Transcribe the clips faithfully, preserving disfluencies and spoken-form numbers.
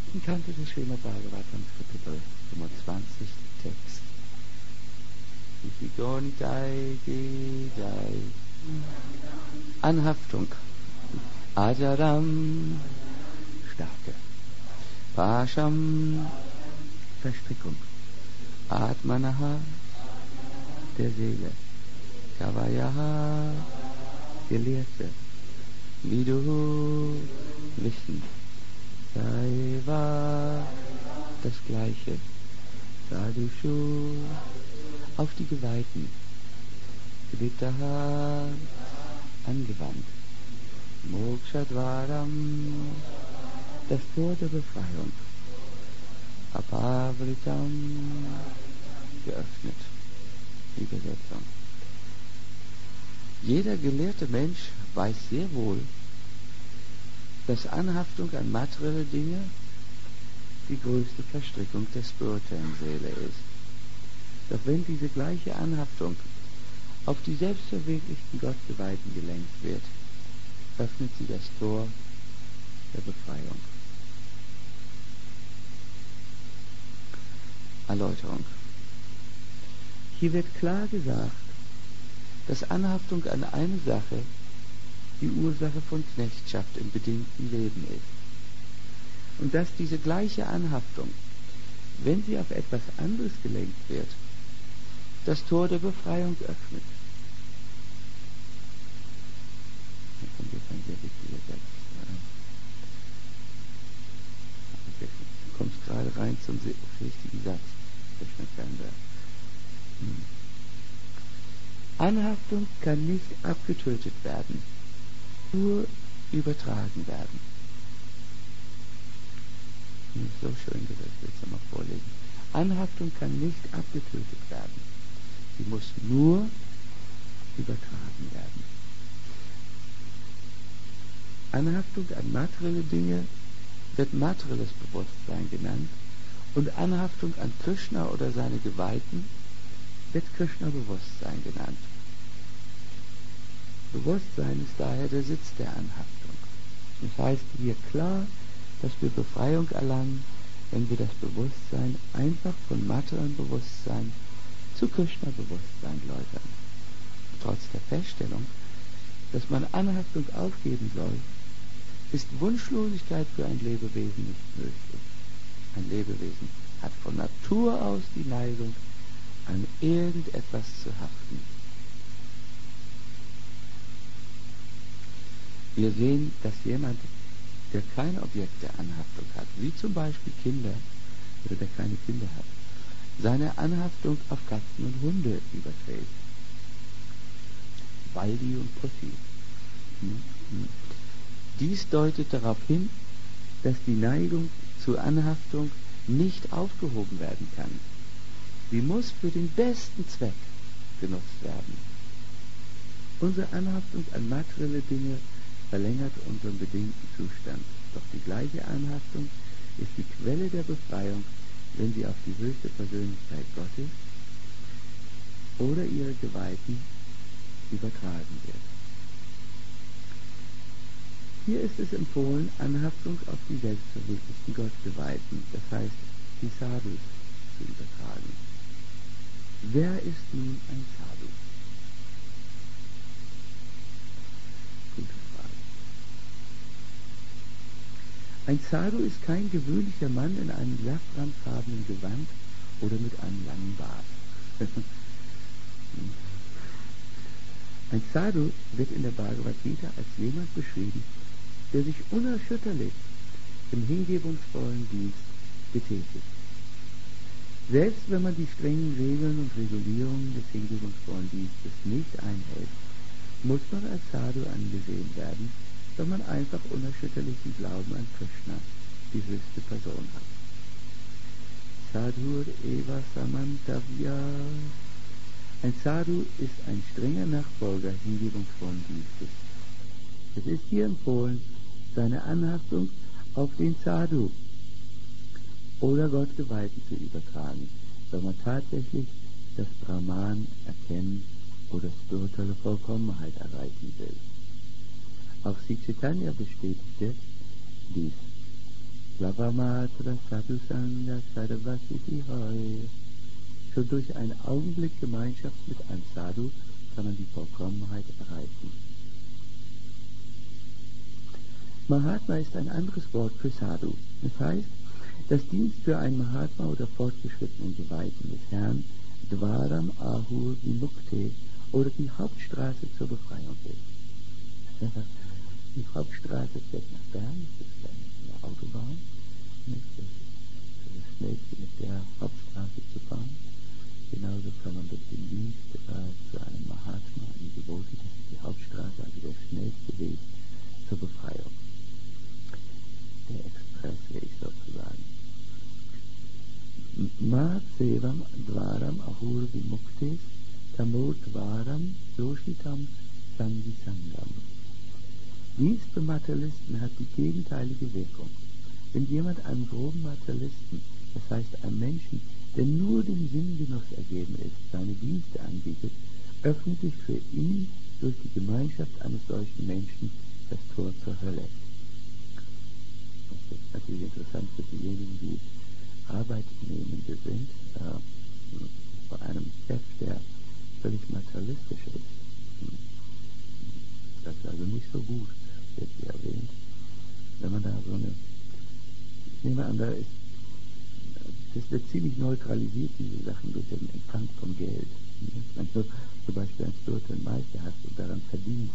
im Kanto des Srimad Bhagavatam, Kapitel fünfundzwanzig, Text. Ikigontai Gidai. Anhaftung. Ajaram, Stärke. Pasham, Verstrickung. Atmanaha, der Seele. Kavayaha, Gelehrte. Viduhu, Wissen. Saiva, das Gleiche. Sadhushu, auf die Geweihten. Vitaha, angewandt. Mokshadvaram, das Tor der Befreiung. Apavritam, geöffnet. Übersetzung. Jeder gelehrte Mensch weiß sehr wohl, dass Anhaftung an materielle Dinge die größte Verstrickung der spirituellen Seele ist. Doch wenn diese gleiche Anhaftung auf die selbstverwirklichten Gottgeweihten gelenkt wird, öffnet sie das Tor der Befreiung. Erläuterung. Hier wird klar gesagt, dass Anhaftung an eine Sache die Ursache von Knechtschaft im bedingten Leben ist. Und dass diese gleiche Anhaftung, wenn sie auf etwas anderes gelenkt wird, das Tor der Befreiung öffnet. Da kommt jetzt ein sehr wichtiger Satz. Du kommst gerade rein zum richtigen Satz. Hm. Anhaftung kann nicht abgetötet werden, nur übertragen werden. Das ist so schön gesagt, ich will es nochmal vorlesen. Anhaftung kann nicht abgetötet werden. Sie muss nur übertragen werden. Anhaftung an materielle Dinge wird materielles Bewusstsein genannt und Anhaftung an Krishna oder seine Geweihten wird Krishna-Bewusstsein genannt. Bewusstsein ist daher der Sitz der Anhaftung. Das heißt hier klar, dass wir Befreiung erlangen, wenn wir das Bewusstsein einfach von materiellem Bewusstsein zu Krishna-Bewusstsein läutern. Trotz der Feststellung, dass man Anhaftung aufgeben soll, ist Wunschlosigkeit für ein Lebewesen nicht möglich. Ein Lebewesen hat von Natur aus die Neigung, an irgendetwas zu haften. Wir sehen, dass jemand, der keine Objekte der Anhaftung hat, wie zum Beispiel Kinder, oder der keine Kinder hat, seine Anhaftung auf Katzen und Hunde überträgt. Baldi und Pussy. Hm? Hm. Dies deutet darauf hin, dass die Neigung zur Anhaftung nicht aufgehoben werden kann. Sie muss für den besten Zweck genutzt werden. Unsere Anhaftung an materielle Dinge verlängert unseren bedingten Zustand. Doch die gleiche Anhaftung ist die Quelle der Befreiung, wenn sie auf die höchste Persönlichkeit Gottes oder ihre Geweihten übertragen wird. Hier ist es empfohlen, Anhaftung auf die selbstverwirklichten Gottgeweihten, das heißt die Sadhus, zu übertragen. Wer ist nun ein Sadhu? Gute Frage. Ein Sadhu ist kein gewöhnlicher Mann in einem safranfarbenen Gewand oder mit einem langen Bart. Ein Sadhu wird in der Bhagavad Gita als jemand beschrieben, der sich unerschütterlich im hingebungsvollen Dienst betätigt. Selbst wenn man die strengen Regeln und Regulierungen des hingebungsvollen Dienstes nicht einhält, muss man als Sadhu angesehen werden, wenn man einfach unerschütterlichen Glauben an Krishna, die höchste Person hat. Sadhur eva samantavya. Ein Sadhu ist ein strenger Nachfolger hingebungsvollen Dienstes. Es ist hier empfohlen, seine Anhaftung auf den Sadhu oder Gottgeweihten zu übertragen, wenn man tatsächlich das Brahman erkennen oder spirituelle Vollkommenheit erreichen will. Auch Sri Chaitanya bestätigte dies. Lavamatra Sadhusanga Sadhavasiti Hoy. Schon durch einen Augenblick Gemeinschaft mit einem Sadhu kann man die Vollkommenheit erreichen. Mahatma ist ein anderes Wort für Sadhu. Das heißt, dass Dienst für einen Mahatma oder fortgeschrittenen Geweihten des Herrn Dvaram Ahur Vimukte oder die Hauptstraße zur Befreiung ist. Die Hauptstraße fährt nach Bern, das ist eine Autobahn. Das ist das Schnellste, mit der Hauptstraße zu fahren. Genauso kann man durch den Dienst äh, zu einem Mahatma, einem Devoti, das ist die Hauptstraße, also der schnellste Weg zur Befreiung. Der Expressweg sozusagen. Ma Sevam Dvaram Ahur Vimuktes Tamo Dvaram Doshitam Sangisangam. Dienst für Materialisten hat die gegenteilige Wirkung. Wenn jemand einem groben Materialisten, das heißt einem Menschen, der nur dem Sinngenuss ergeben ist, seine Dienste anbietet, öffnet sich für ihn durch die Gemeinschaft eines solchen Menschen das Tor zur Hölle. Das ist natürlich interessant für diejenigen, die Arbeitnehmende sind, äh, bei einem Chef, der völlig materialistisch ist. Das ist also nicht so gut, wird hier erwähnt. Wenn man da so eine, ich nehme an, da ist, das wird ziemlich neutralisiert, diese Sachen, durch den Empfang von Geld. Wenn du zum Beispiel einen spirituellen Meister hast und daran verdienst,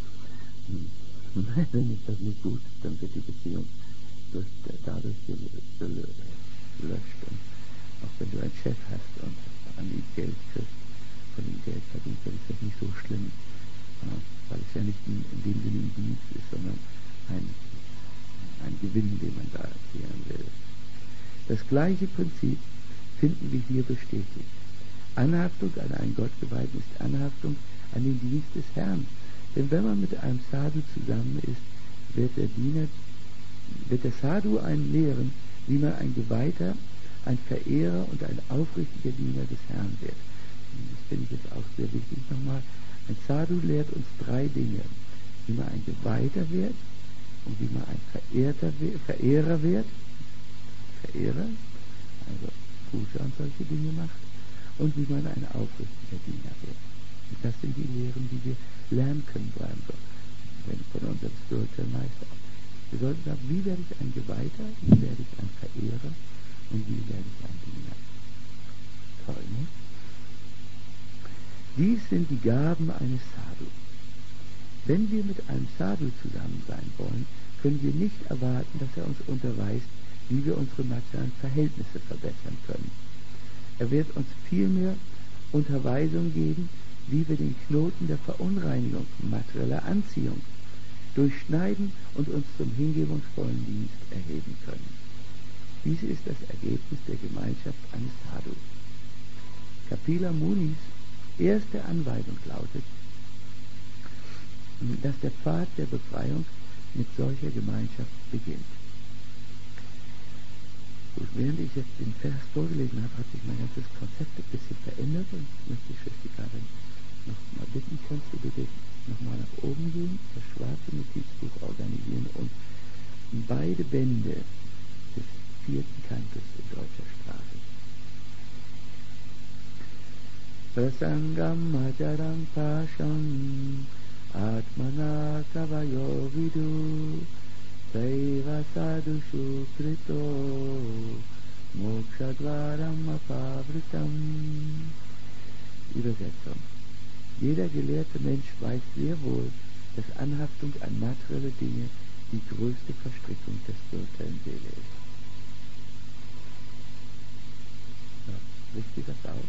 dann ist das nicht gut, dann wird die Beziehung durch, dadurch gelöscht. Und auch wenn du einen Chef hast und an ihm Geld kriegst, von ihm Geld verdienst, dann ist das nicht so schlimm, ja, weil es ja nicht in, in dem Sinne ein Dienst ist, sondern ein, ein Gewinn, den man da erzielen will. Das gleiche Prinzip finden wir hier bestätigt. Anhaftung an einen Gottgeweihten ist Anhaftung an den Dienst des Herrn. Denn wenn man mit einem Sadhu zusammen ist, wird der Diener, wird der Sadhu einen lehren, wie man ein Geweihter, ein Verehrer und ein aufrichtiger Diener des Herrn wird. Das finde ich jetzt auch sehr wichtig nochmal. Ein Sadhu lehrt uns drei Dinge. Wie man ein Geweihter wird und wie man ein Verehrter, Verehrer wird, Verehrer, also gute und solche Dinge macht, und wie man ein aufrichtiger Diener wird. Und das sind die Lehren, die wir lernen können von unserem spirituellen Meister. Wir sollten sagen, wie werde ich ein Geweihter, wie werde ich ein Verehrer und wie werde ich ein Diener. Toll, ne? Dies sind die Gaben eines Sadhu. Wenn wir mit einem Sadhu zusammen sein wollen, können wir nicht erwarten, dass er uns unterweist, wie wir unsere materiellen Verhältnisse verbessern können. Er wird uns vielmehr Unterweisung geben, wie wir den Knoten der Verunreinigung materieller Anziehung durchschneiden und uns zum hingebungsvollen Dienst erheben können. Dies ist das Ergebnis der Gemeinschaft eines Sadhu. Kapila Munis erste Anweisung lautet, dass der Pfad der Befreiung mit solcher Gemeinschaft beginnt. Gut, während ich jetzt den Vers vorgelesen habe, hat sich mein ganzes Konzept ein bisschen verändert und ich möchte die Schriftsteller noch mal bitten, kannst du bitte nochmal nach oben gehen, das schwarze Notizbuch organisieren und beide Bände des vierten Kantes in deutscher Sprache. Prasangam majaram pasham atmana kavayo vidu Saiva sadhushu krito mokshadvaram apavritam. Übersetzung. Jeder gelehrte Mensch weiß sehr wohl, dass Anhaftung an materielle Dinge die größte Verstrickung der spirituellen Seele ist. Ja, wisst ihr das auch?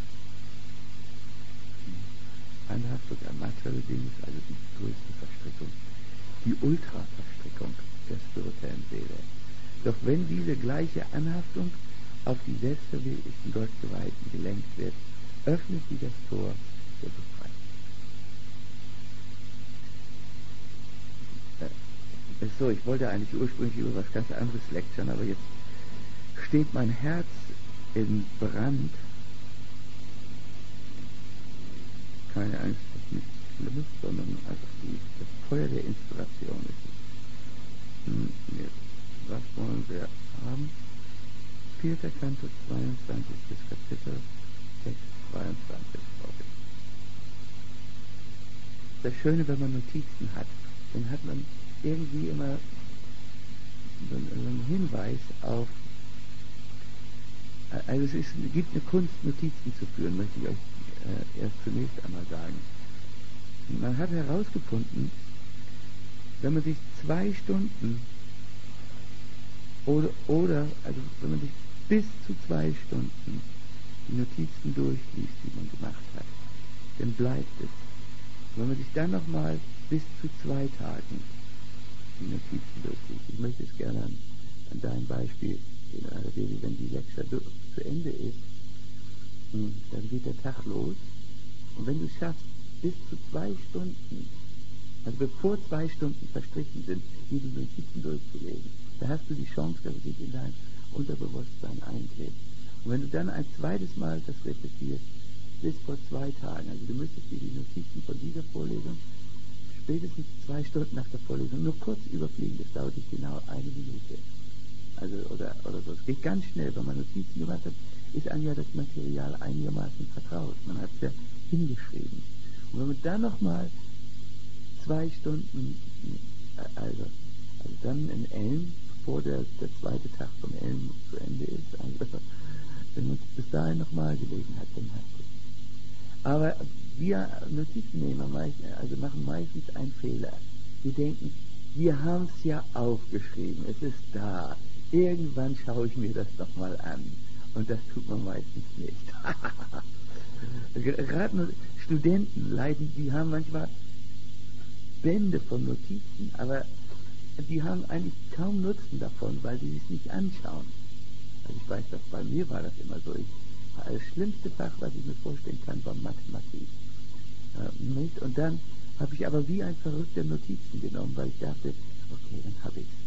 Anhaftung an materielle Dinge ist also die größte Verstrickung, die Ultraverstrickung der spirituellen Seele. Doch wenn diese gleiche Anhaftung auf die selbstverwirklichten Gottgeweihten gelenkt wird, öffnet sie das Tor der Befreiung. Äh, so, ich wollte eigentlich ursprünglich über was ganz anderes lecturen, aber jetzt steht mein Herz in Brand. Keine Angst, das ist nichts Schlimmes, sondern einfach die, das Feuer der Inspiration ist es. Hm, mir was wollen wir haben? Vierter Kanto, zweiundzwanzigstes Kapitel, Text zweiundzwanzig. Das Schöne, wenn man Notizen hat, dann hat man irgendwie immer so einen Hinweis auf, also es ist, gibt eine Kunst, Notizen zu führen, möchte ich euch äh, erst zunächst einmal sagen. Man hat herausgefunden, wenn man sich zwei Stunden oder, oder also wenn man sich bis zu zwei Stunden die Notizen durchliest, die man gemacht hat, dann bleibt es. Wenn man sich dann nochmal bis zu zwei Tagen die Notizen durchliest, ich möchte es gerne an, an deinem Beispiel, wenn die Lecture zu Ende ist, dann geht der Tag los, und wenn du es schaffst, bis zu zwei Stunden, also bevor zwei Stunden verstrichen sind, diese Notizen durchzulesen, da hast du die Chance, dass es sich in dein Unterbewusstsein einklebt. Und wenn du dann ein zweites Mal das repetierst, bis vor zwei Tagen, also du müsstest dir die Notizen von dieser Vorlesung spätestens zwei Stunden nach der Vorlesung nur kurz überfliegen, das dauert nicht genau eine Minute. Also, oder, oder so. Es geht ganz schnell, wenn man Notizen gemacht hat, ist einem ja das Material einigermaßen vertraut. Man hat es ja hingeschrieben. Und wenn man dann nochmal zwei Stunden, also, also dann in Elm, bevor der, der zweite Tag von Elm zu Ende ist, also, wenn man es bis dahin nochmal gelesen hat, dann hat es. Aber wir Notizennehmer also machen meistens einen Fehler. Wir denken, wir haben es ja aufgeschrieben, es ist da. Irgendwann schaue ich mir das doch mal an. Und das tut man meistens nicht. Gerade nur Studenten leiden, die haben manchmal Bände von Notizen, aber die haben eigentlich kaum Nutzen davon, weil sie es nicht anschauen. Also ich weiß, dass bei mir war das immer so. Ich, das schlimmste Fach, was ich mir vorstellen kann, war Mathematik. Äh, nicht? Und dann habe ich aber wie ein Verrückter Notizen genommen, weil ich dachte, okay, dann habe ich es.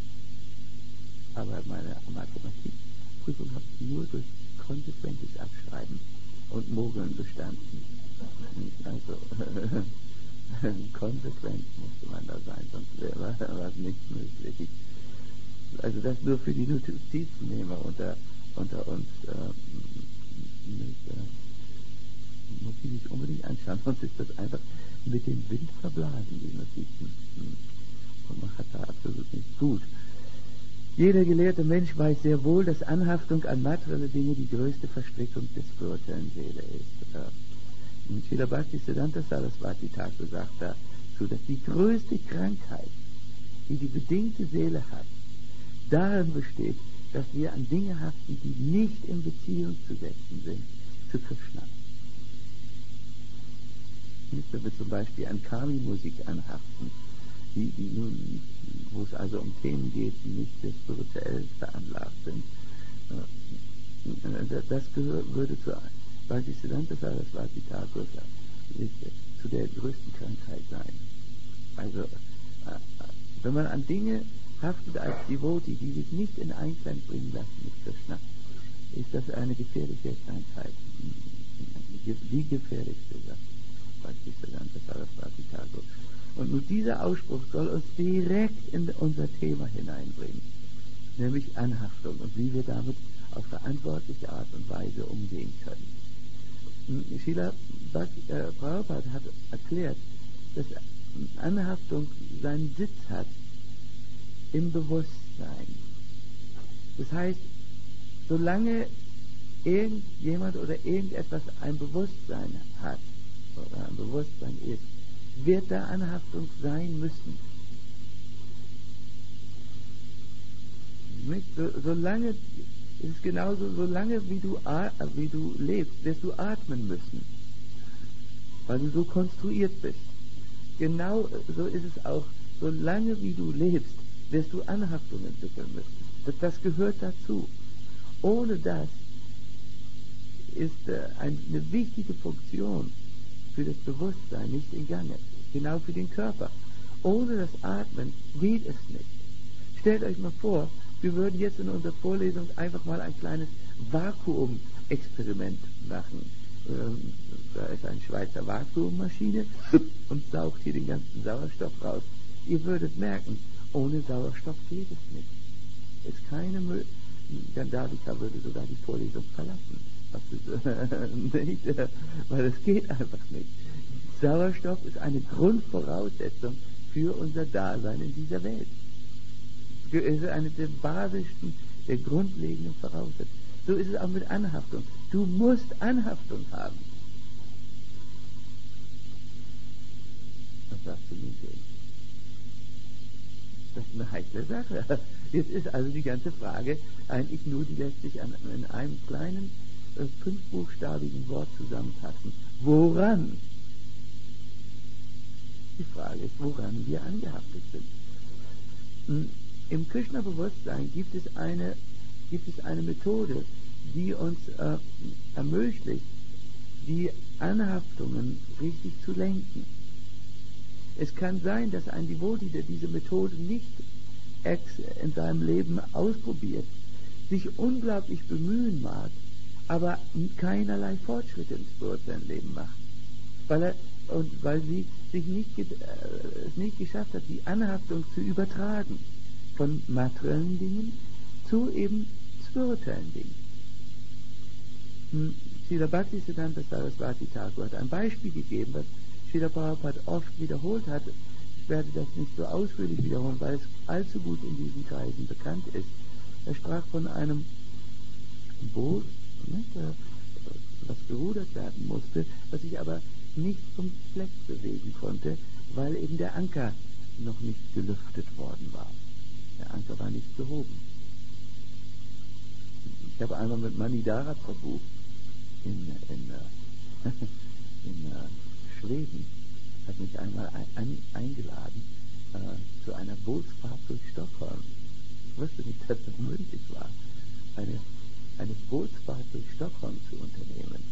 Aber meine Mathematikprüfung habe ich nur durch konsequentes Abschreiben und Mogeln bestanden. Also konsequent musste man da sein, sonst wäre was nicht möglich. Also das nur für die Notizennehmer unter, unter uns. Äh, nicht, äh, muss ich nicht unbedingt anschauen, sonst ist das einfach mit dem Wind verblasen, die Notizen. Und man hat da absolut nichts gut. Jeder gelehrte Mensch weiß sehr wohl, dass Anhaftung an materielle Dinge die größte Verstrickung der spirituellen Seele ist. Äh, Srila Bhaktisiddhanta Saraswati Thakur sagt dazu, dass die größte Krankheit, die die bedingte Seele hat, darin besteht, dass wir an Dinge haften, die nicht in Beziehung zu setzen sind zu Krishna. Wenn wir zum Beispiel an Kali-Musik anhaften, die, die nun, wo es also um Themen geht, die nicht sehr spirituell veranlagt sind, das gehör, würde zu Bhaktisiddhanta Saraswati Thakur zu der größten Krankheit sein. Also, wenn man an Dinge haftet als Devotee, die sich nicht in Einklang bringen lassen mit Krishna, ist das eine gefährliche Krankheit. Die gefährlichste, sagt Bhaktisiddhanta Saraswati Thakur. Und nur dieser Ausspruch soll uns direkt in unser Thema hineinbringen, nämlich Anhaftung und wie wir damit auf verantwortliche Art und Weise umgehen können. Srila Prabhupada hat erklärt, dass Anhaftung seinen Sitz hat im Bewusstsein. Das heißt, solange irgendjemand oder irgendetwas ein Bewusstsein hat oder ein Bewusstsein ist, wird da Anhaftung sein müssen. Nicht? So, solange ist es genauso, solange wie du, wie du lebst, wirst du atmen müssen, weil du so konstruiert bist. Genau so ist es auch, solange wie du lebst, wirst du Anhaftung entwickeln müssen. Das, das gehört dazu. Ohne das ist äh, eine wichtige Funktion für das Bewusstsein nicht in Gange. Genau für den Körper. Ohne das Atmen geht es nicht. Stellt euch mal vor, wir würden jetzt in unserer Vorlesung einfach mal ein kleines Vakuum-Experiment machen. Ähm, da ist eine Schweizer Vakuummaschine und saugt hier den ganzen Sauerstoff raus. Ihr würdet merken, ohne Sauerstoff geht es nicht. es keine Möglichkeit, dann Davica würde sogar die Vorlesung verlassen. Was ist, äh, nicht, äh, weil es geht einfach nicht. Sauerstoff ist eine Grundvoraussetzung für unser Dasein in dieser Welt. Es ist eine der basischsten, der grundlegenden Voraussetzungen. So ist es auch mit Anhaftung. Du musst Anhaftung haben. Was sagst du nun dem? Das ist eine heikle Sache. Jetzt ist also die ganze Frage eigentlich nur, die lässt sich an, in einem kleinen, äh, fünfbuchstabigen Wort zusammenfassen. Woran? Die Frage ist, woran wir angehaftet sind. Im Krishna-Bewusstsein gibt es eine, gibt es eine Methode, die uns äh, ermöglicht, die Anhaftungen richtig zu lenken. Es kann sein, dass ein Devotee, der diese Methode nicht in seinem Leben ausprobiert, sich unglaublich bemühen mag, aber keinerlei Fortschritte im spirituellen Leben macht, weil er und weil sie sich nicht, äh, es nicht geschafft hat, die Anhaftung zu übertragen von materiellen Dingen zu eben spirituellen Dingen. Hm, Srila Bhaktisiddhanta Saraswati Thakur hat ein Beispiel gegeben, was Srila Prabhupada oft wiederholt hat. Ich werde das nicht so ausführlich wiederholen, weil es allzu gut in diesen Kreisen bekannt ist. Er sprach von einem Boot, ne, was gerudert werden musste, was sich aber nicht vom Fleck bewegen konnte, weil eben der Anker noch nicht gelüftet worden war. Der Anker war nicht gehoben. Ich habe einmal mit Manidhara Prabhu in, in, in, in Schweden, hat mich einmal ein, eingeladen äh, zu einer Bootsfahrt durch Stockholm. Ich wusste nicht, dass das möglich war, eine, eine Bootsfahrt durch Stockholm zu unternehmen.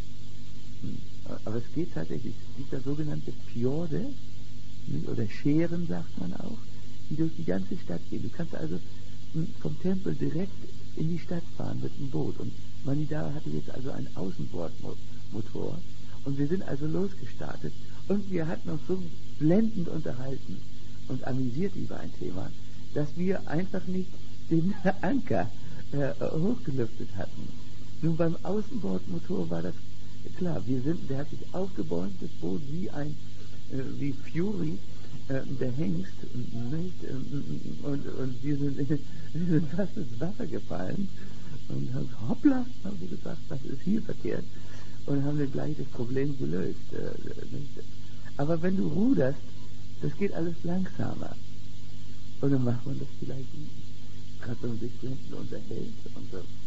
Aber es geht tatsächlich, es gibt da sogenannte Fjorde, oder Scheren sagt man auch, die durch die ganze Stadt gehen. Du kannst also vom Tempel direkt in die Stadt fahren mit dem Boot. Und Manidhara hatte jetzt also einen Außenbordmotor. Und wir sind also losgestartet. Und wir hatten uns so blendend unterhalten und amüsiert über ein Thema, dass wir einfach nicht den Anker äh, hochgelüftet hatten. Nun beim Außenbordmotor war das klar, wir sind, der hat sich aufgebäumt, das Boot wie ein, äh, wie Fury, äh, der Hengst, nicht? Und, und wir, sind, wir sind fast ins Wasser gefallen und haben, hoppla, haben wir gesagt, was ist hier verkehrt? Und haben dann gleich das Problem gelöst. Äh, nicht? Aber wenn du ruderst, das geht alles langsamer. Und dann macht man das vielleicht, gerade wenn man sich hinten unterhält und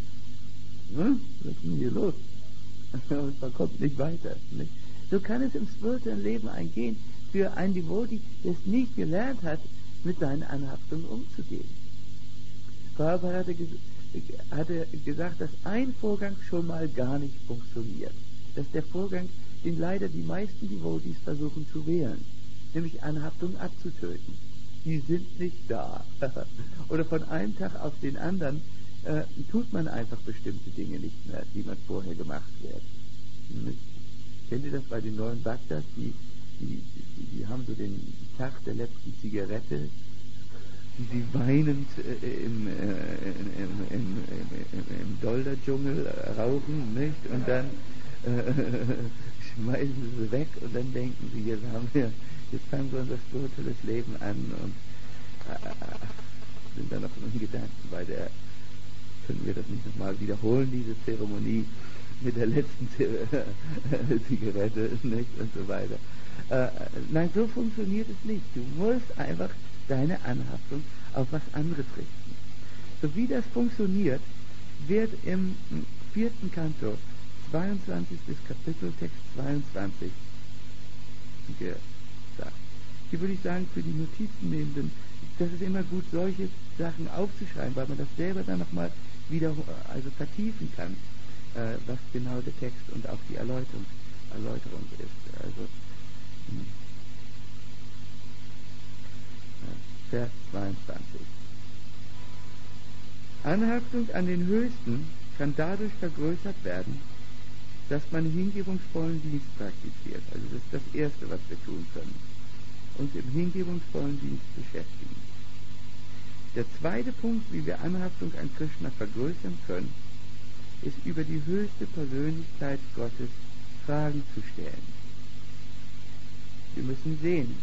so, hm, was ist denn hier los? Und man kommt nicht weiter. Nicht? So kann es im spirituellen Leben eingehen für einen Devotee, der es nicht gelernt hat, mit seinen Anhaftungen umzugehen. Prabhupada hatte, hatte gesagt, dass ein Vorgang schon mal gar nicht funktioniert. Das ist der Vorgang, den leider die meisten Devotees versuchen zu wählen, nämlich Anhaftungen abzutöten. Die sind nicht da. Oder von einem Tag auf den anderen äh, tut man einfach bestimmte Dinge nicht mehr, die man vorher gemacht hat. Hm. Kennt ihr das bei den neuen Bhaktas? Die, die, die, die haben so den Tag der letzten Zigarette, die sie weinend äh, im, äh, im, im, im, im Dolder-Dschungel rauchen, nicht? Und dann äh, schmeißen sie weg und dann denken sie, jetzt haben wir, jetzt fangen wir unser spirituelles Leben an und äh, sind dann noch in Gedanken bei der, können wir das nicht nochmal wiederholen, diese Zeremonie mit der letzten Zigarette, nicht? Und so weiter. Äh, nein, so funktioniert es nicht. Du musst einfach deine Anhaftung auf was anderes richten. So wie das funktioniert, wird im vierten Kanto, zweiundzwanzigstes Kapitel, Text zweiundzwanzig gesagt. Hier würde ich sagen, für die Notizennehmenden, das ist immer gut, solche Sachen aufzuschreiben, weil man das selber dann nochmal wieder also vertiefen kann, äh, was genau der Text und auch die Erläuterung, Erläuterung ist. Also, hm. Vers zweiundzwanzig. Anhaftung an den Höchsten kann dadurch vergrößert werden, dass man hingebungsvollen Dienst praktiziert. Also das ist das Erste, was wir tun können. Uns im hingebungsvollen Dienst beschäftigen. Der zweite Punkt, wie wir Anhaftung an Krishna vergrößern können, ist über die höchste Persönlichkeit Gottes Fragen zu stellen. Wir müssen sehen,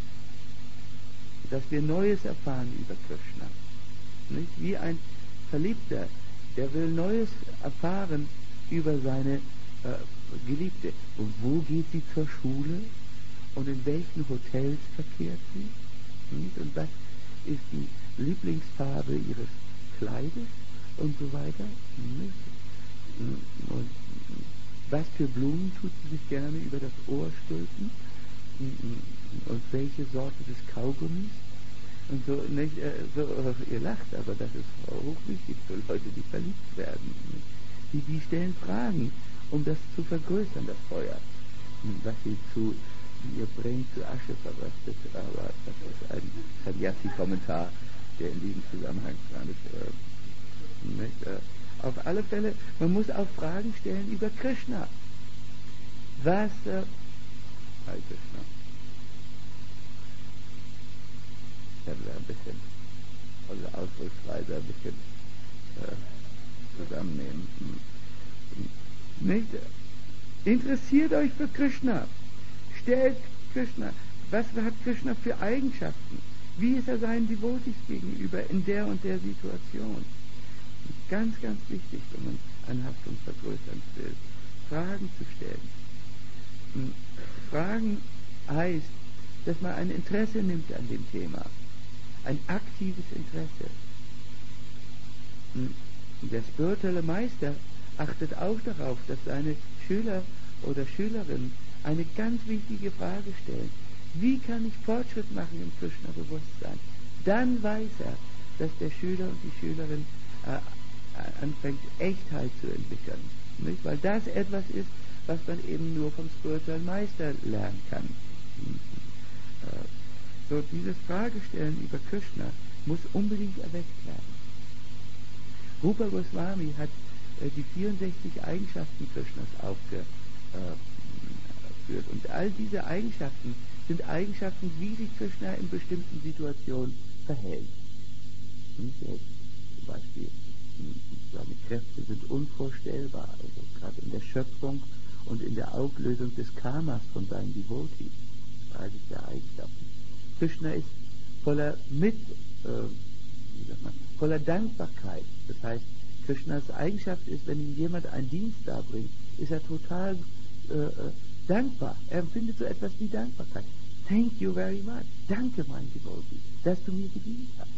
dass wir Neues erfahren über Krishna. Nicht? Wie ein Verliebter, der will Neues erfahren über seine äh, Geliebte. Und wo geht sie zur Schule? Und in welchen Hotels verkehrt sie? Nicht? Und was ist die Lieblingsfarbe ihres Kleides? Und so weiter. Nicht? Und was für Blumen tut sie sich gerne über das Ohr stülpen? Und welche Sorte des Kaugummis? Und so, nicht, so, ihr lacht, aber das ist hochwichtig für Leute, die verliebt werden. Die, die stellen Fragen, um das zu vergrößern, das Feuer. Was sie zu ihr bringt, zu Asche verröstet. Aber das ist ein Sannyasi-Kommentar, der in diesem Zusammenhang gar nicht, äh, nicht äh, auf alle Fälle, man muss auch Fragen stellen über Krishna. Was, äh, Hare Krishna. Können wir ein bisschen unsere Ausdrucksweise ein bisschen äh, zusammennehmen. Nicht? Interessiert euch für Krishna. Stellt Krishna. Was hat Krishna für Eigenschaften? Wie ist er seinen Devotis gegenüber in der und der Situation? Ganz, ganz wichtig, wenn man Anhaftung vergrößern will, Fragen zu stellen. Fragen heißt, dass man ein Interesse nimmt an dem Thema, ein aktives Interesse. Der spirituelle Meister achtet auch darauf, dass seine Schüler oder Schülerinnen eine ganz wichtige Frage stellen. Wie kann ich Fortschritt machen im Krishna-Bewusstsein? Dann weiß er, dass der Schüler und die Schülerin äh, anfängt, Echtheit zu entwickeln. Nicht? Weil das etwas ist, was man eben nur vom spirituellen Meister lernen kann. Äh, so, dieses Fragestellen über Krishna muss unbedingt erweckt werden. Rupa Goswami hat äh, die vierundsechzig Eigenschaften Krishnas aufgeführt. Äh, und all diese Eigenschaften sind Eigenschaften, wie sich Krishna in bestimmten Situationen verhält. Hm, zum Beispiel, seine Kräfte sind unvorstellbar, also gerade in der Schöpfung und in der Auflösung des Karmas von seinen Devotees. Das ist der Eigenschaften. Krishna ist voller mit, äh, wie sagt man, voller Dankbarkeit. Das heißt, Krishnas Eigenschaft ist, wenn ihm jemand einen Dienst darbringt, ist er total äh, dankbar. Er empfindet so etwas wie Dankbarkeit. Thank you very much. Danke, mein Devotee, dass du mir gedient hast.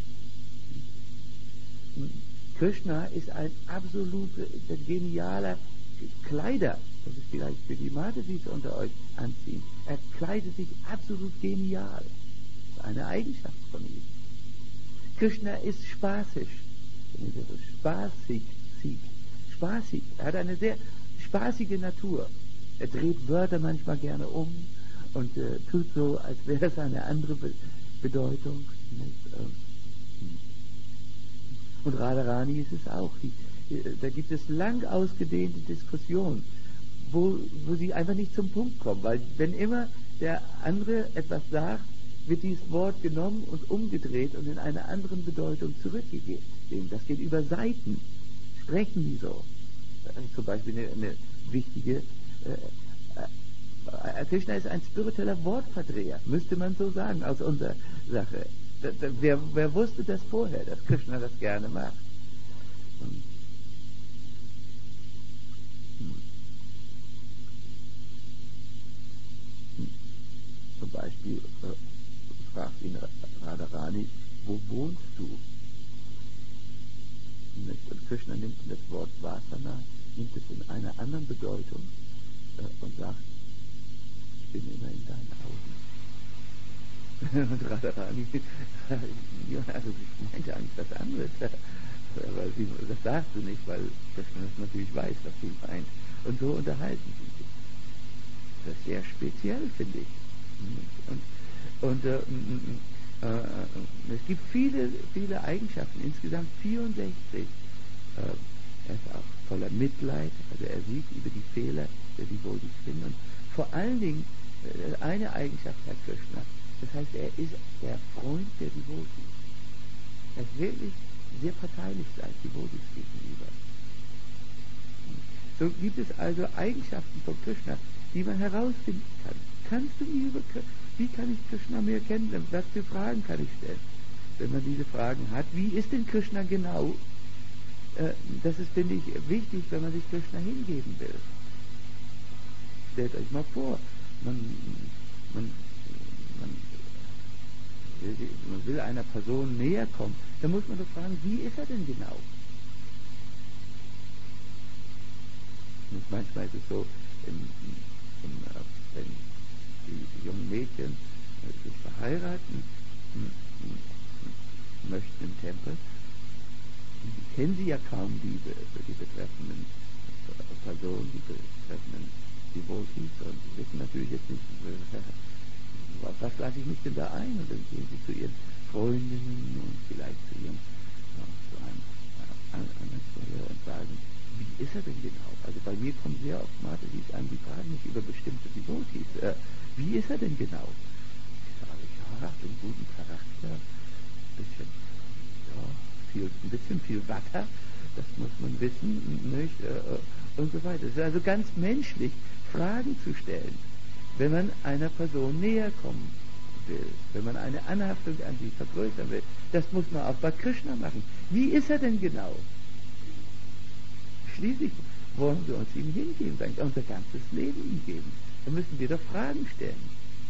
Krishna ist ein absolut genialer Kleider. Das ist vielleicht für die Matasis unter euch anziehen. Er kleidet sich absolut genial. Das ist eine Eigenschaft von ihm. Krishna ist spaßig. Spaßig. Spaßig. Er hat eine sehr spaßige Natur. Er dreht Wörter manchmal gerne um und äh, tut so, als wäre es eine andere Be Bedeutung. Und Radharani ist es auch. Die, da gibt es lang ausgedehnte Diskussionen, wo, wo sie einfach nicht zum Punkt kommen, weil wenn immer der andere etwas sagt, wird dieses Wort genommen und umgedreht und in einer anderen Bedeutung zurückgegeben. Das geht über Seiten. Sprechen die so. Also zum Beispiel eine, eine wichtige äh, äh, Krishna ist ein spiritueller Wortverdreher, müsste man so sagen, aus unserer Sache. Da, da, wer, wer wusste das vorher, dass Krishna das gerne macht? Hm. Hm. Zum Beispiel äh, fragt ihn Radharani, wo wohnst du? Und Krishna nimmt das Wort Vasana, nimmt es in einer anderen Bedeutung äh, und sagt, ich bin immer in deinen Augen. Und Radharani, ja, also ich meinte eigentlich was anderes, aber sie, das sagst du nicht, weil Krishna das natürlich weiß, was sie meint. Und so unterhalten sie sich. Das ist sehr speziell, finde ich. Und, und äh, äh, es gibt viele, viele Eigenschaften, insgesamt vierundsechzig. Äh, er ist auch voller Mitleid, also er sieht über die Fehler der Devotees hin. Und vor allen Dingen, äh, eine Eigenschaft hat Krishna, das heißt, er ist der Freund der Devotees. das wirklich sehr parteilich sein, Devotis gegenüber. So gibt es also Eigenschaften von Krishna, die man herausfinden kann. Kannst du mir über, wie kann ich Krishna mehr kennenlernen? Was für Fragen kann ich stellen? Wenn man diese Fragen hat, wie ist denn Krishna genau? Äh, das ist, finde ich, wichtig, wenn man sich Krishna hingeben will. Stellt euch mal vor, man, man, man, man will einer Person näher kommen, dann muss man doch fragen, wie ist er denn genau? Und manchmal ist es so, im, im, wenn die jungen Mädchen sich verheiraten möchten im Tempel, die kennen sie ja kaum, die, die betreffenden Personen, die betreffenden Devotees, und sie wissen natürlich jetzt nicht, auf was lasse ich mich denn da ein, und dann gehen sie zu ihren Freundinnen und vielleicht zu ihrem, ja, zu einem anderen und sagen, wie ist er denn genau? Also bei mir kommen sehr oft Matasis an, die fragen mich über bestimmte Devotees, äh, wie ist er denn genau? Ich sage, ja, hat einen guten Charakter, ein bisschen, ja, viel, ein bisschen viel Watter, das muss man wissen, nicht? Äh, und so weiter. Es ist also ganz menschlich, Fragen zu stellen, wenn man einer Person näher kommen will, wenn man eine Anhaftung an sie vergrößern will. Das muss man auch bei Krishna machen. Wie ist er denn genau? Schließlich wollen wir uns ihm hingeben, unser ganzes Leben ihm geben. Da müssen wir doch Fragen stellen.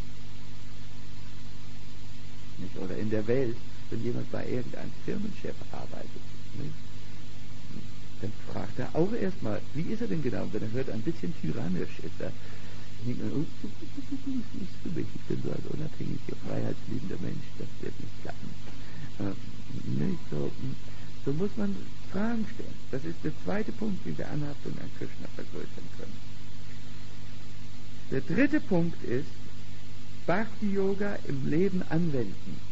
Nicht? Oder in der Welt, wenn jemand bei irgendeinem Firmenchef arbeitet, nicht? Dann fragt er auch erstmal, wie ist er denn genau? Wenn er hört, ein bisschen tyrannisch ist er, denkt man, oh, das ist nicht für mich, ich bin so ein unabhängiger, freiheitsliebender Mensch, das wird nicht klappen. Ähm, nicht? So, so muss man Fragen stellen. Das ist der zweite Punkt, wie wir Anhaftung an Krishna vergrößern können. Der dritte Punkt ist, Bhakti-Yoga im Leben anwenden.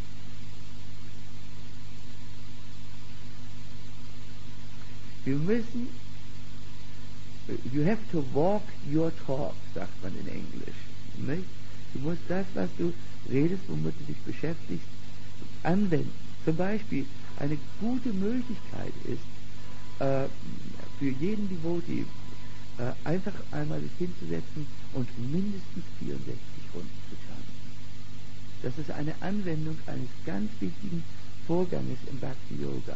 Wir müssen, you have to walk your talk, sagt man in Englisch. Nicht? Du musst das, was du redest, womit du dich beschäftigst, anwenden. Zum Beispiel, eine gute Möglichkeit ist, äh, für jeden Devotee äh, einfach einmal sich hinzusetzen und mindestens vierundsechzig Runden zu chanten. Das ist eine Anwendung eines ganz wichtigen Vorganges im Bhakti-Yoga.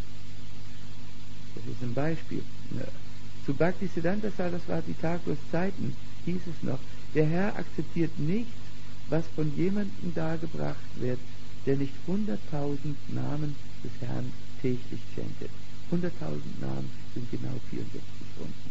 Das ist ein Beispiel. Zu Bhaktisiddhanta Saraswati Thakurs Zeiten hieß es noch, der Herr akzeptiert nichts, was von jemandem dargebracht wird, der nicht hunderttausend Namen des Herrn täglich chantet. hunderttausend Namen sind genau vierundsechzig Runden.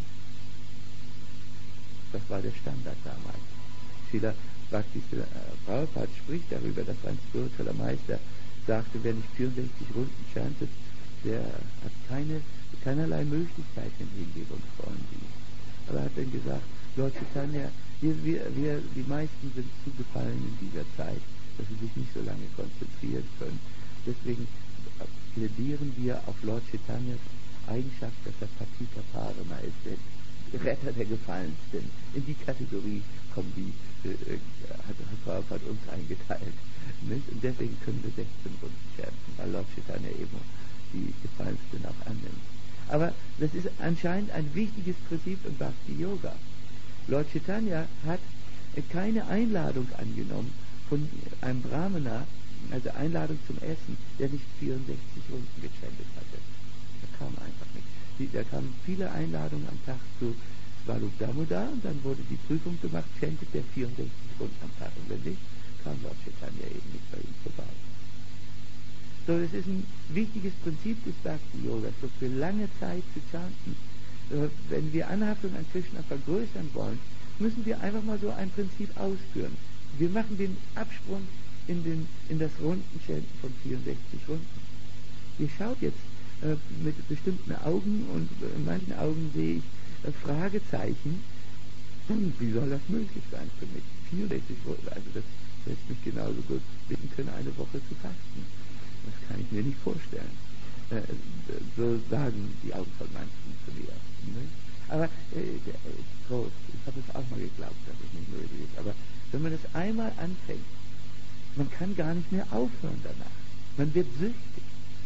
Das war der Standard damals. Srila Bhaktisiddhanta Prabhupada spricht darüber, dass ein spiritueller Meister sagte, wer nicht vierundsechzig Runden chantet, der hat keine, keinerlei Möglichkeit in hingebungsvollen Dienst. Aber er hat dann gesagt, Lord Chaitanya, wir, wir, wir, die meisten sind zugefallen in dieser Zeit, dass sie sich nicht so lange konzentrieren können. Deswegen plädieren wir auf Lord Chaitanyas Eigenschaft, dass er Patita Parama ist, der Retter der Gefallensten. In die Kategorie kommen die, äh, hat, hat uns eingeteilt. Nicht? Und deswegen können wir sechzehn Runden chanten, weil Lord Chaitanya eben die Gefallensten auch annimmt. Aber das ist anscheinend ein wichtiges Prinzip im Bhakti-Yoga. Lord Chaitanya hat keine Einladung angenommen von einem Brahmana, also Einladung zum Essen, der nicht vierundsechzig Runden gechantet hatte. Er kam einfach nicht. Da kamen viele Einladungen am Tag zu Swarup Damodar und dann wurde die Prüfung gemacht, chantet der vierundsechzig Runden am Tag. Und wenn nicht, kam Lord Chaitanya eben nicht bei ihm vorbei. So, das ist ein wichtiges Prinzip des Bhakti-Yogas, so für lange Zeit zu chanten. Äh, wenn wir Anhaftung an Krishna vergrößern wollen, müssen wir einfach mal so ein Prinzip ausführen. Wir machen den Absprung in, den, in das Rundenchanten von vierundsechzig Runden. Ihr schaut jetzt äh, mit bestimmten Augen und in manchen Augen sehe ich äh, Fragezeichen. Hm, wie soll das möglich sein für mich? vierundsechzig Runden, also das lässt mich genauso gut bitten können, eine Woche zu fasten. Das kann ich mir nicht vorstellen. Äh, so sagen die Augen von manchen zu mir. Ne? Aber äh, äh, groß, ich habe es auch mal geglaubt, dass es nicht möglich ist. Aber wenn man es einmal anfängt, man kann gar nicht mehr aufhören danach. Man wird süchtig.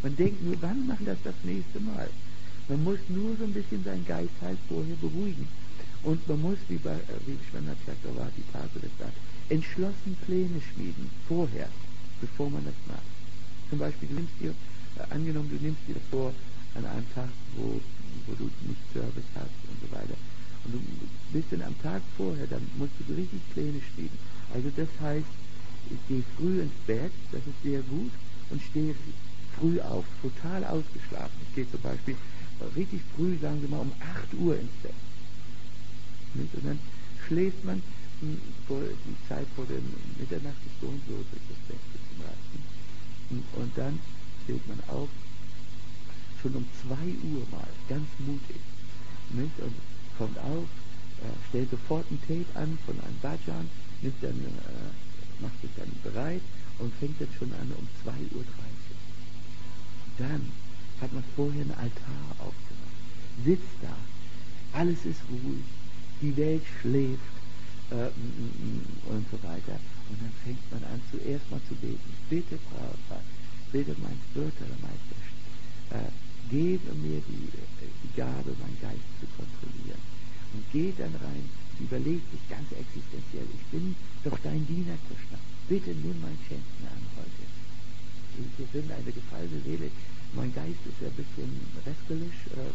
Man denkt nur, wann macht das das nächste Mal? Man muss nur so ein bisschen seinen Geist halt vorher beruhigen. Und man muss, wie, bei, wie Schwender Chakravarti Thakur das sagt, entschlossen Pläne schmieden, vorher, bevor man das macht. Zum Beispiel, du nimmst dir, äh, angenommen, du nimmst dir vor, an einem Tag, wo, wo du nicht Service hast und so weiter. Und du bist dann am Tag vorher, dann musst du richtig Pläne schmieden. Also das heißt, ich gehe früh ins Bett, das ist sehr gut, und stehe früh auf, total ausgeschlafen. Ich gehe zum Beispiel richtig früh, sagen wir mal, um acht Uhr ins Bett. Nicht? Und dann schläft man mh, vor, die Zeit vor der Mitternacht ist so und so, das ist das Beste zum Rasten. Und, und dann steht man auf, schon um zwei Uhr mal, ganz mutig. Nicht? Und kommt auf, äh, stellt sofort ein Tape an von einem Bhajan, nimmt dann, äh, macht sich dann bereit und fängt dann schon an um zwei Uhr dreißig. Dann hat man vorher einen Altar aufgemacht, sitzt da, alles ist ruhig, die Welt schläft äh, und so weiter. Und dann fängt man an, zuerst mal zu beten. Bitte, Prabhupada, bitte mein spiritueller Meister, äh, gebe mir die, die Gabe, meinen Geist zu kontrollieren. Und geht dann rein, überlegt sich ganz existenziell, ich bin doch dein Diener, Krishna. Bitte nimm mein Chanten an heute. Ich bin eine gefallene Seele. Mein Geist ist ja ein bisschen restless, äh,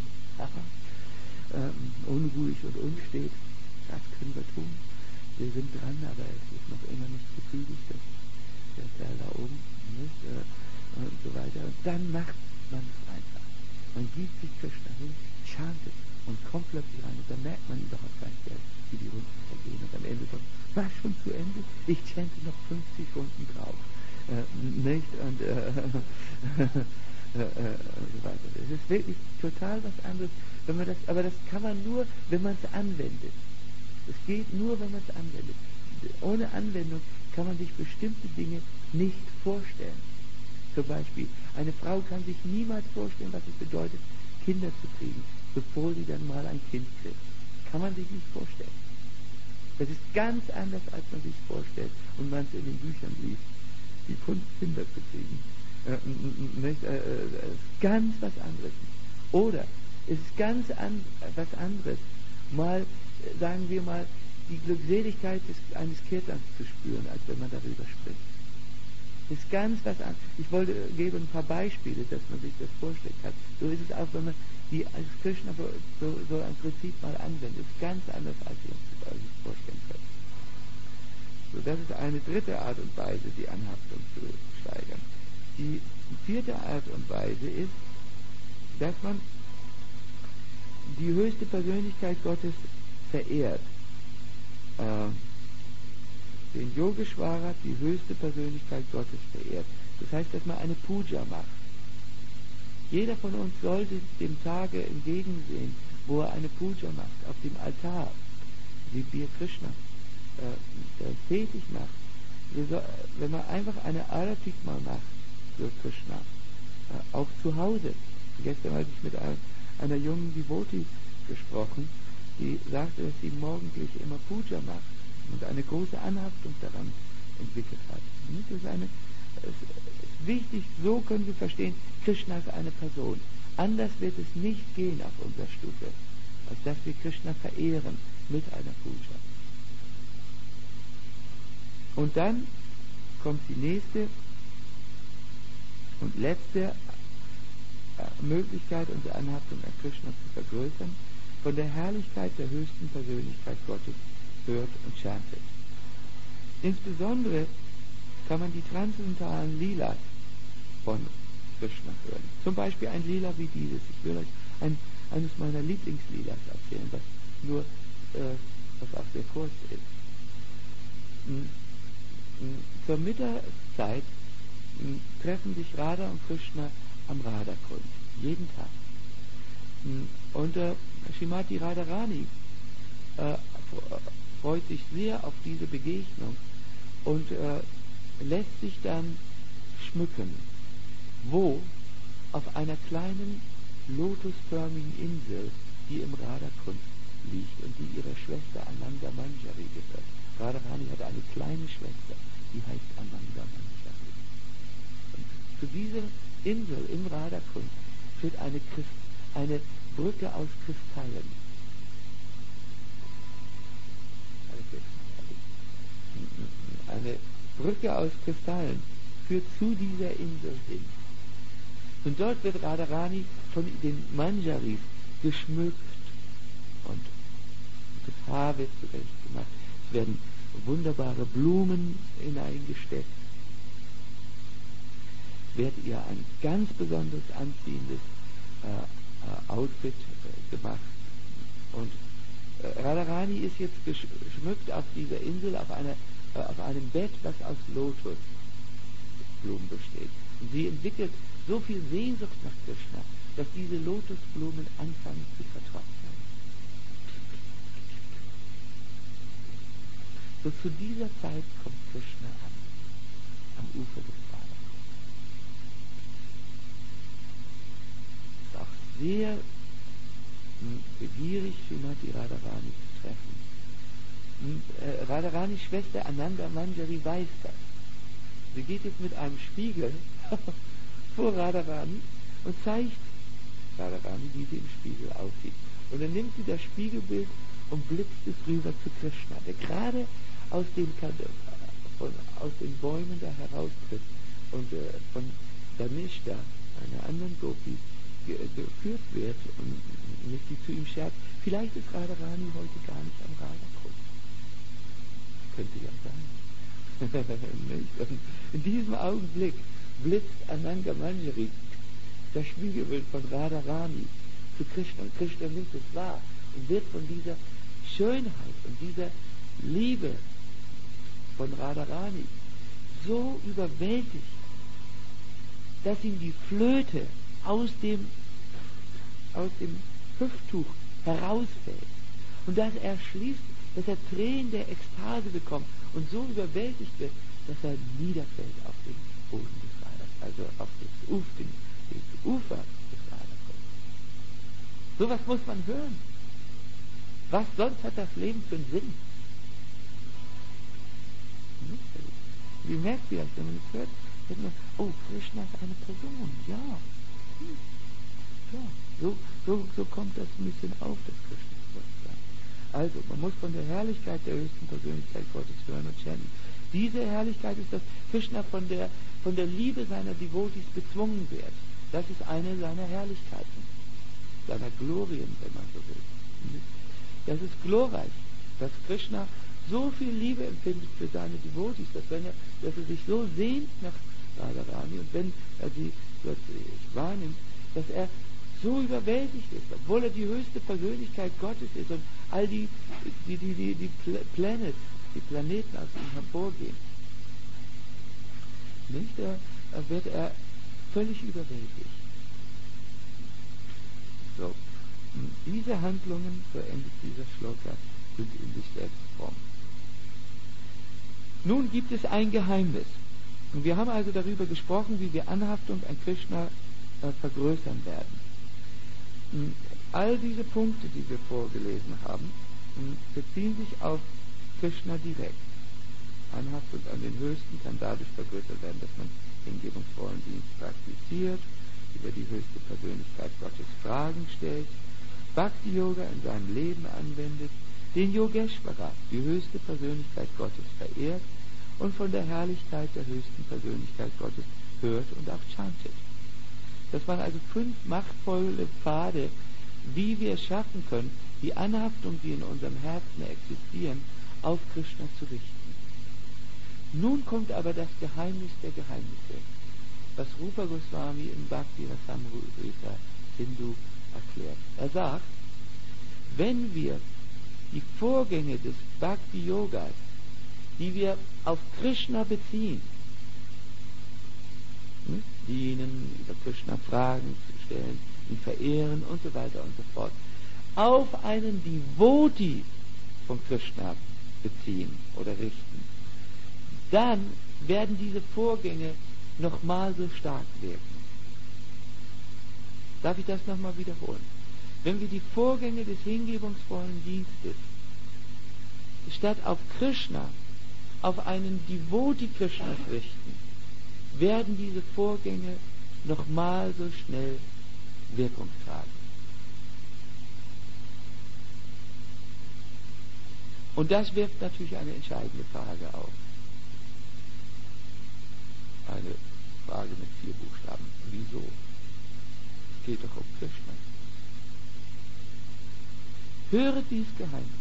äh, unruhig und unstet. Das können wir tun. Wir sind dran, aber es ist noch immer nicht gefügig, das, der Kerl da oben, nicht? Äh, und so weiter. Und dann macht man es einfach. Man gibt sich Krishna hin, chantet und kommt plötzlich rein. Und dann merkt man überhaupt gar nicht, wie die Runden vergehen. Und am Ende sagt, war schon zu Ende? Ich chante noch fünfzig Runden drauf. Äh, nicht? Und äh, äh, äh, so weiter. Es ist wirklich total was anderes. Wenn man das, aber das kann man nur, wenn man es anwendet. Es geht nur, wenn man es anwendet. Ohne Anwendung kann man sich bestimmte Dinge nicht vorstellen. Zum Beispiel, eine Frau kann sich niemals vorstellen, was es bedeutet, Kinder zu kriegen, bevor sie dann mal ein Kind kriegt. Kann man sich nicht vorstellen. Das ist ganz anders, als man sich vorstellt und man es in den Büchern liest, die Kunst, Kinder zu kriegen. Äh, nicht, äh, äh, ist ganz was anderes. Oder es ist ganz an, was anderes, mal, sagen wir mal, die Glückseligkeit des, eines Kirtans zu spüren, als wenn man darüber spricht. Das ist ganz was anderes. Ich wollte, gebe ein paar Beispiele, dass man sich das vorstellen kann. So ist es auch, wenn man die als Krishna so, so, so ein Prinzip mal anwendet. Das ist ganz anders, als wir uns das sich vorstellen können. So, das ist eine dritte Art und Weise, die Anhaftung zu steigern. Die vierte Art und Weise ist, dass man die höchste Persönlichkeit Gottes verehrt. Äh, den Yogeshwara, die höchste Persönlichkeit Gottes verehrt. Das heißt, dass man eine Puja macht. Jeder von uns sollte dem Tage entgegensehen, wo er eine Puja macht, auf dem Altar, wie wir Krishna äh, tätig macht. So, wenn man einfach eine Aratik mal macht für Krishna, äh, auch zu Hause. Gestern habe ich mit einer, einer jungen Devotee gesprochen, die sagte, dass sie morgendlich immer Puja macht und eine große Anhaftung daran entwickelt hat. Das ist, eine, es ist wichtig, so können wir verstehen, Krishna ist eine Person. Anders wird es nicht gehen auf unserer Stufe, als dass wir Krishna verehren mit einer Puja. Und dann kommt die nächste und letzte Möglichkeit, unsere Anhaftung an Krishna zu vergrößern, von der Herrlichkeit der höchsten Persönlichkeit Gottes hört und chantet. Insbesondere kann man die transzendentalen Lilas von Krishna hören. Zum Beispiel ein Lila wie dieses. Ich will euch ein, eines meiner Lieblingslilas erzählen, was nur, äh, was auch sehr kurz ist. Zur Mittagszeit treffen sich Radha und Krishna am Radhakund, jeden Tag. Und äh, Srimati Radharani äh, freut sich sehr auf diese Begegnung und äh, lässt sich dann schmücken. Wo? Auf einer kleinen lotusförmigen Insel, die im Radhakund liegt und die ihrer Schwester Ananda Manjari gehört. Radharani hat eine kleine Schwester, die heißt Ananda Manjari. Und zu dieser Insel im Radakund führt eine, Christ, eine Brücke aus Kristallen. Eine Brücke aus Kristallen führt zu dieser Insel hin. Und dort wird Radharani von den Manjaris geschmückt und das Haar wird zurecht gemacht. Es werden wunderbare Blumen hineingesteckt. Es wird ihr ein ganz besonders anziehendes äh, äh, Outfit äh, gemacht. Und äh, Radharani ist jetzt geschmückt auf dieser Insel auf, einer, äh, auf einem Bett, was aus Lotusblumen besteht. Und sie entwickelt so viel Sehnsucht nach Krishna, dass diese Lotusblumen anfangen zu vertrocknen. So zu dieser Zeit kommt Krishna an, am Ufer des Radakund. Ist auch sehr begierig, Srimati Radharani zu treffen. Und, äh, Radharanis Schwester Ananda Manjari weiß das. Sie geht jetzt mit einem Spiegel vor Radharani und zeigt Radharani, wie sie im Spiegel aussieht. Und dann nimmt sie das Spiegelbild und blitzt es rüber zu Krishna, der gerade aus den, von, aus den Bäumen da heraustritt und äh, von Dhanishta, einer anderen Gopi, ge, geführt wird und mit sie zu ihm scherzt. Vielleicht ist Radharani heute gar nicht am Radakund. Könnte ja sein. Und in diesem Augenblick blitzt Ananga Manjari das Spiegelbild von Radharani zu Krishna. Und Krishna nimmt es wahr und wird von dieser Schönheit und dieser Liebe von Radharani so überwältigt, dass ihm die Flöte aus dem, aus dem Hüfttuch herausfällt. Und dass er schließt, dass er Tränen der Ekstase bekommt und so überwältigt wird, dass er niederfällt auf den Boden des Radhakunds, also auf das, Uf, den, das Ufer des Radhakunds. So was muss man hören. Was sonst hat das Leben für einen Sinn? Wie merkt ihr das, wenn man es hört? Denkt man, oh, Krishna ist eine Person, ja. Hm. Ja, so, so, so kommt das ein bisschen auf, das Krishna-Bewusstsein. Also, man muss von der Herrlichkeit der höchsten Persönlichkeit Gottes hören und chanten. Diese Herrlichkeit ist, dass Krishna von der, von der Liebe seiner Devotees bezwungen wird. Das ist eine seiner Herrlichkeiten, seiner Glorien, wenn man so will. Das ist glorreich, dass Krishna so viel Liebe empfindet für seine Devotees, dass, wenn er, dass er sich so sehnt nach Radharani und wenn er sie plötzlich wahrnimmt, dass er so überwältigt ist, obwohl er die höchste Persönlichkeit Gottes ist und all die, die, die, die, die Planets, die Planeten aus ihm hervorgehen. Nicht? Da, da wird er völlig überwältigt. So. Diese Handlungen, so endet dieser Shloka, sind in sich selbst fromm. Nun gibt es ein Geheimnis. Und wir haben also darüber gesprochen, wie wir Anhaftung an Krishna äh, vergrößern werden. All diese Punkte, die wir vorgelesen haben, beziehen sich auf Krishna direkt. Anhaftung an den Höchsten kann dadurch vergrößert werden, dass man hingebungsvollen Dienst praktiziert, über die höchste Persönlichkeit Gottes Fragen stellt, Bhakti-Yoga in seinem Leben anwendet, den Yogeshvara, die höchste Persönlichkeit Gottes, verehrt und von der Herrlichkeit der höchsten Persönlichkeit Gottes hört und auch chantet. Das waren also fünf machtvolle Pfade, wie wir es schaffen können, die Anhaftung, die in unserem Herzen existieren, auf Krishna zu richten. Nun kommt aber das Geheimnis der Geheimnisse, was Rupa Goswami im Bhakti Rasamrita Sindhu erklärt. Er sagt, wenn wir die Vorgänge des Bhakti-Yogas, die wir auf Krishna beziehen, hm, dienen, über Krishna Fragen zu stellen, ihn verehren und so weiter und so fort, auf einen Devotee von Krishna beziehen oder richten, dann werden diese Vorgänge nochmal so stark wirken. Darf ich das nochmal wiederholen? Wenn wir die Vorgänge des hingebungsvollen Dienstes statt auf Krishna, auf einen Devotee Krishnas richten, werden diese Vorgänge nochmal so schnell Wirkung tragen. Und das wirft natürlich eine entscheidende Frage auf. Eine Frage mit vier Buchstaben. Wieso? Es geht doch um Krishna. Höre dies Geheimnis.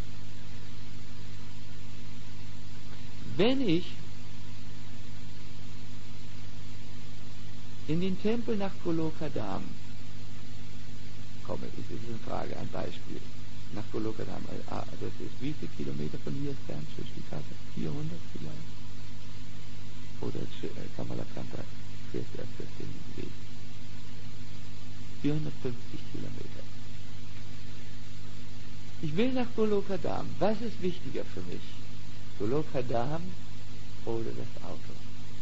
Wenn ich in den Tempel nach Golokadam komme, das ist eine Frage, ein Beispiel, nach Golokadam, das ist wie viele Kilometer von hier entfernt, durch die Karte? vierhundert vielleicht? Oder Kamalakanta fährt erst auf den Weg. vierhundertfünfzig Kilometer. Ich will nach Golokadam. Was ist wichtiger für mich? Golokadam oder das Auto?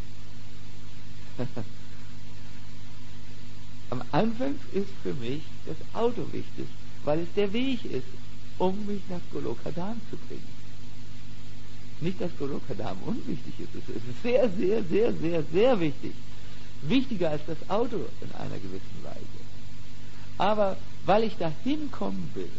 Am Anfang ist für mich das Auto wichtig, weil es der Weg ist, um mich nach Golokadam zu bringen. Nicht, dass Golokadam unwichtig ist. Es ist sehr, sehr, sehr, sehr, sehr wichtig. Wichtiger als das Auto in einer gewissen Weise. Aber weil ich da hinkommen will,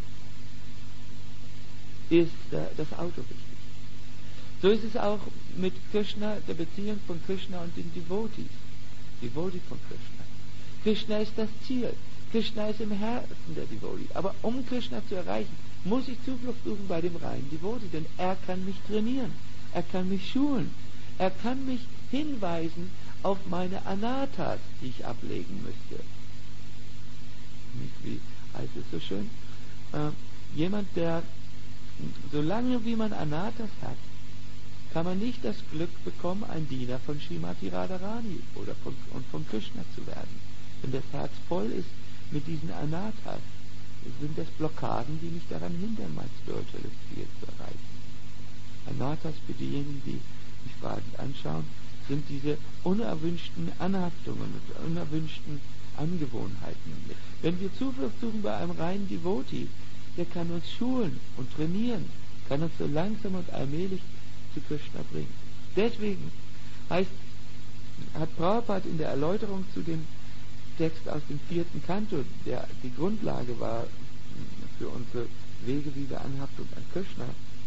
ist das Auto wichtig. So ist es auch mit Krishna, der Beziehung von Krishna und den Devotees. Devotee von Krishna. Krishna ist das Ziel. Krishna ist im Herzen der Devotee. Aber um Krishna zu erreichen, muss ich Zuflucht suchen bei dem reinen Devotee, denn er kann mich trainieren, er kann mich schulen, er kann mich hinweisen auf meine Anatas, die ich ablegen müsste. Nicht wie heißt es so schön? Äh, jemand, der, solange wie man Anatas hat, kann man nicht das Glück bekommen, ein Diener von Srimati Radharani oder von, und von Krishna zu werden. Wenn das Herz voll ist mit diesen Anatas, sind das Blockaden, die mich daran hindern, mein spirituelles Ziel zu erreichen. Anatas, für diejenigen, die mich fragend anschauen, sind diese unerwünschten Anhaftungen und unerwünschten Angewohnheiten. Wenn wir Zuflucht suchen bei einem reinen Devotee, der kann uns schulen und trainieren, kann uns so langsam und allmählich zu Krishna bringen. Deswegen heißt, hat Prabhupada in der Erläuterung zu dem Text aus dem vierten Kanto, der die Grundlage war für unsere Wege, wie wir Anhaftung an Krishna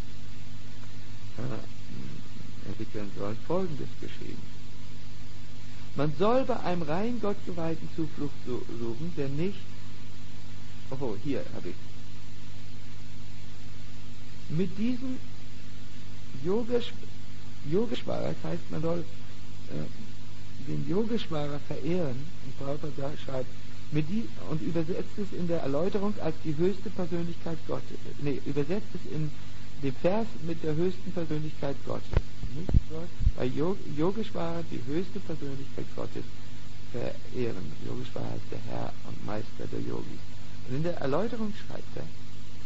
äh, entwickeln sollen, Folgendes geschrieben. Man soll bei einem rein Gottgeweihten Zuflucht suchen, der nicht, oh, hier habe ich, mit diesem Yogeshvara, das heißt, man soll äh, den Yogeshvara verehren, und Prabhupada schreibt, mit die, und übersetzt es in der Erläuterung als die höchste Persönlichkeit Gottes. Nee, übersetzt es in dem Vers mit der höchsten Persönlichkeit Gottes. Nicht? Bei Yogeshvara die höchste Persönlichkeit Gottes verehren. Yogeshvara heißt der Herr und Meister der Yogis. Und in der Erläuterung schreibt er,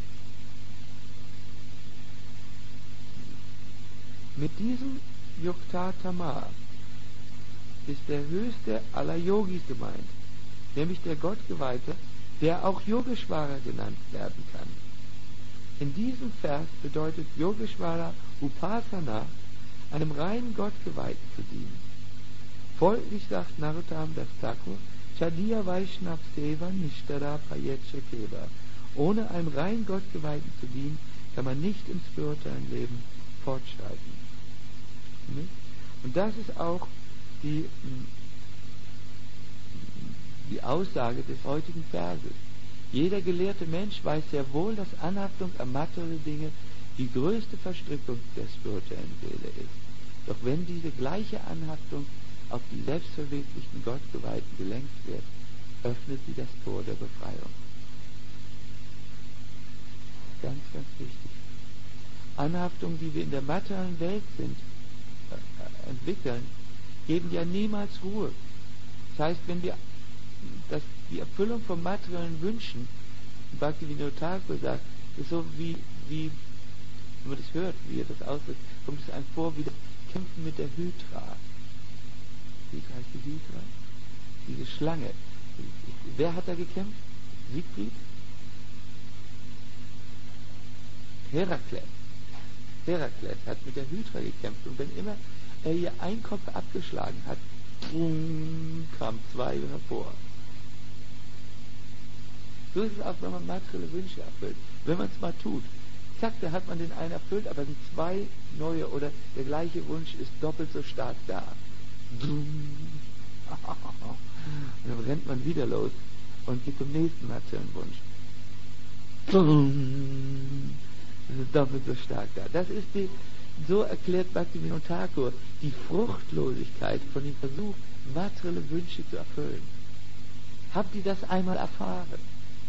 mit diesem Yuktatama ist der höchste aller Yogis gemeint, nämlich der Gottgeweihte, der auch Yogeshvara genannt werden kann. In diesem Vers bedeutet Yogeshvara Upasana, einem reinen Gottgeweihten zu dienen. Folglich sagt Narottam Das Thakur, Chadiya Vaishnav Seva Nishtara Payetsche Keva. Ohne einem reinen Gottgeweihten zu dienen, kann man nicht im spirituellen Leben fortschreiten. Und das ist auch die, die Aussage des heutigen Verses. Jeder gelehrte Mensch weiß sehr wohl, dass Anhaftung an materielle Dinge die größte Verstrickung der spirituellen Seele ist. Doch wenn diese gleiche Anhaftung auf die selbstverwirklichten Gottgeweihten gelenkt wird, öffnet sie das Tor der Befreiung. Ganz, ganz wichtig. Anhaftungen, die wir in der materiellen Welt sind, äh, entwickeln, geben ja niemals Ruhe. Das heißt, wenn wir das, die Erfüllung von materiellen Wünschen, Bhaktivinoda Thakur sagt, ist so wie, wie, wenn man das hört, wie er das ausdrückt, kommt es einem vor wie das Kämpfen mit der Hydra. Hydra heißt die Hydra? Diese Schlange. Wer hat da gekämpft? Siegfried? Herakles. Herakles hat mit der Hydra gekämpft und wenn immer er ihr einen Kopf abgeschlagen hat, Bum, kamen zwei hervor. So ist es auch, wenn man materielle Wünsche erfüllt. Wenn man es mal tut, zack, da hat man den einen erfüllt, aber sind zwei neue oder der gleiche Wunsch ist doppelt so stark da. Und dann rennt man wieder los und geht zum nächsten materiellen Wunsch. Das ist doppelt so stark da. Das ist die, so erklärt Bhaktivinoda Thakur die Fruchtlosigkeit von dem Versuch, materielle Wünsche zu erfüllen. Habt ihr das einmal erfahren?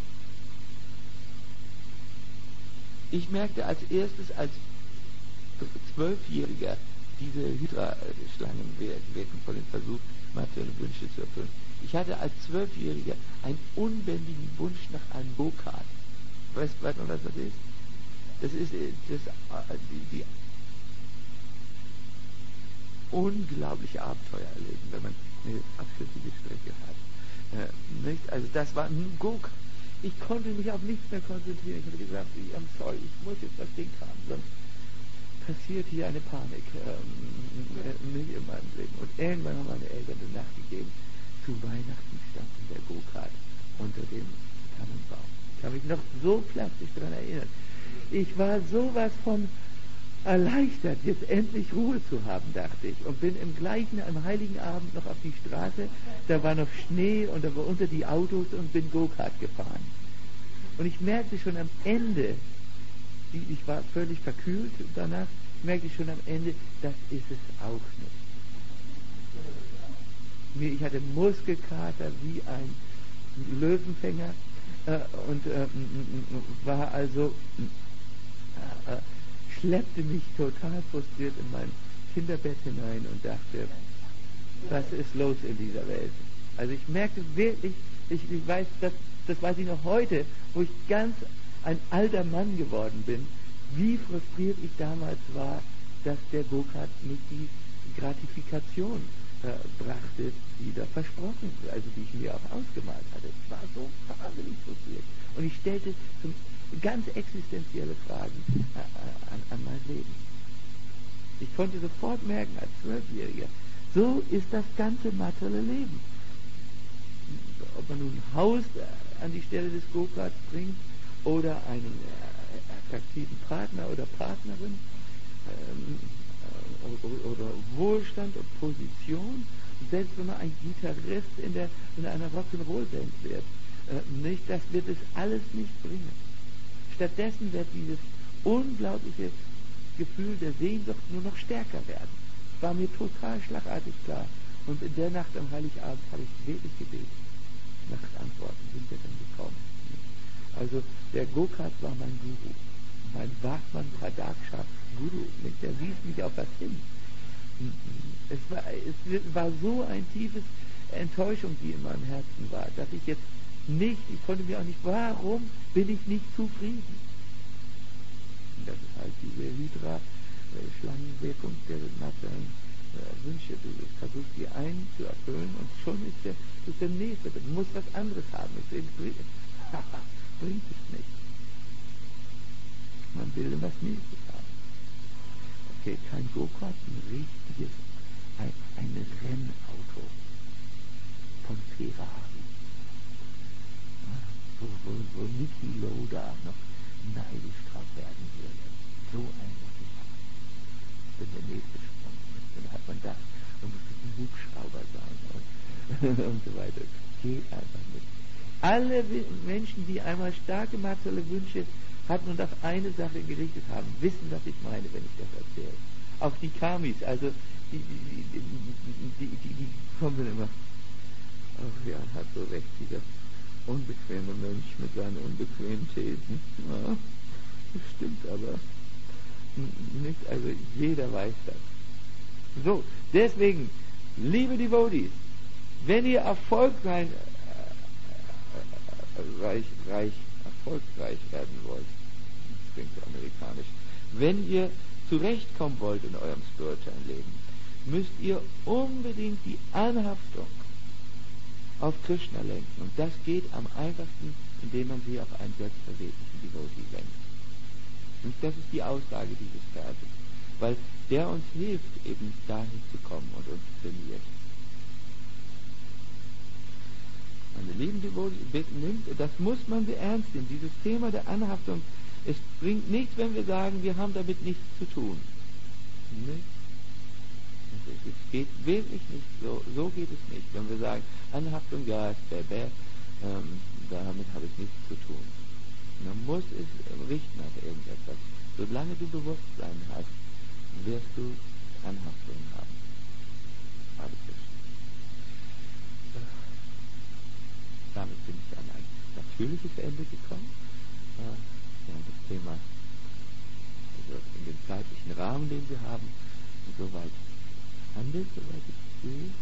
Ich merkte als erstes als Zwölfjähriger diese Hydra-Schlangen wirken von dem Versuch, materielle Wünsche zu erfüllen. Ich hatte als Zwölfjähriger einen unbändigen Wunsch nach einem Go-Kart. Weißt du, was das ist? Das ist das, die, die unglaubliche Abenteuer erleben, wenn man eine abschüssige Strecke hat. Äh, nicht? Also das war ein Go-Kart. Ich konnte mich auf nichts mehr konzentrieren. Ich habe gesagt, I'm sorry, ich muss jetzt das Ding haben, sonst passiert hier eine Panik ähm, nicht in meinem Leben. Und irgendwann haben meine Eltern eine Nacht gegeben. Zu Weihnachten stand der Go-Kart unter dem Tannenbaum. Ich kann mich noch so plastisch daran erinnern. Ich war sowas von erleichtert, jetzt endlich Ruhe zu haben, dachte ich. Und bin im gleichen, am Heiligen Abend noch auf die Straße, da war noch Schnee und da war unter die Autos und bin Go-Kart gefahren. Und ich merkte schon am Ende, ich war völlig verkühlt danach, merkte ich schon am Ende, das ist es auch nicht. Ich hatte Muskelkater wie ein Löwenfänger äh, und äh, war also äh, schleppte mich total frustriert in mein Kinderbett hinein und dachte, was ist los in dieser Welt? Also ich merkte wirklich, ich, ich weiß, das, das weiß ich noch heute, wo ich ganz ein alter Mann geworden bin, wie frustriert ich damals war, dass der Go-Kart nicht die Gratifikation äh, brachte, die da versprochen, also die ich mir auch ausgemalt hatte. Ich war so wahnsinnig frustriert. Und ich stellte zum ganz existenzielle Fragen äh, an, an mein Leben. Ich konnte sofort merken, als Zwölfjähriger, so ist das ganze materielle Leben. Ob man nun ein Haus äh, an die Stelle des Go-Karts bringt oder einen äh, attraktiven Partner oder Partnerin ähm, äh, oder, oder Wohlstand und Position, selbst wenn man ein Gitarrist in, der, in einer Rock'n'Roll-Band wird, äh, nicht, das wird es alles nicht bringen. Stattdessen wird dieses unglaubliche Gefühl der Sehnsucht nur noch stärker werden. War mir total schlagartig klar. Und in der Nacht am Heiligabend habe ich wirklich gebetet. Nachtantworten sind ja dann gekommen. Also der Go-Kart war mein Guru. Mein Bhagwan Pradaksha Guru. Der wies mich auf was hin. Es war, es war so ein tiefes Enttäuschung, die in meinem Herzen war, dass ich jetzt nicht, ich konnte mir auch nicht, warum bin ich nicht zufrieden? Und das ist halt diese Hydra-Schlangenwirkung der materiellen äh, Wünsche. Du versuchst die einen zu erfüllen und schon ist der, ist der nächste. Du musst was anderes haben. Es bringt, bringt es nicht. Man will was Nächstes haben. Okay, kein Go-Kart, ein richtiges, ein, ein Rennauto von Ferrari. Wo, wo, wo Niki Lauda noch neidisch drauf werden würde. So ein muss ich haben. Wenn der nächste Sprung ist, dann hat man das. Dann muss es ein Hubschrauber sein und, und so weiter. Geht einfach nicht. Alle Menschen, die einmal starke materielle Wünsche hatten und auf eine Sache gerichtet haben, wissen, was ich meine, wenn ich das erzähle. Auch die Kamis, also die, die, die, die, die, die kommen dann immer, ach ja, hat so recht, dieser unbequeme Mensch mit seinen unbequemen Thesen. Ja, das stimmt aber nicht, also jeder weiß das. So, deswegen, liebe Devotees, wenn ihr erfolgreich, äh, reich, reich, erfolgreich werden wollt, das klingt so amerikanisch, wenn ihr zurechtkommen wollt in eurem spirituellen Leben, müsst ihr unbedingt die Anhaftung auf Krishna lenken. Und das geht am einfachsten, indem man sie auf einen selbstverwirklichen Devotee lenkt. Und das ist die Aussage dieses Verses, weil der uns hilft, eben dahin zu kommen und uns trainiert. eine liebende Bitten nimmt, das muss man sehr ernst nehmen. Dieses Thema der Anhaftung, es bringt nichts, wenn wir sagen, wir haben damit nichts zu tun. Nicht? Es geht wirklich nicht, so, so geht es nicht. Wenn wir sagen, Anhaftung, ja, ist bäh, bäh, ähm, damit habe ich nichts zu tun. Man muss es richten auf irgendetwas. Solange du Bewusstsein hast, wirst du Anhaftung haben. Hare Krishna. Damit bin ich an ein natürliches Ende gekommen. Wir haben das Thema also in dem zeitlichen Rahmen, den wir haben, soweit handelt, soweit ich sehe.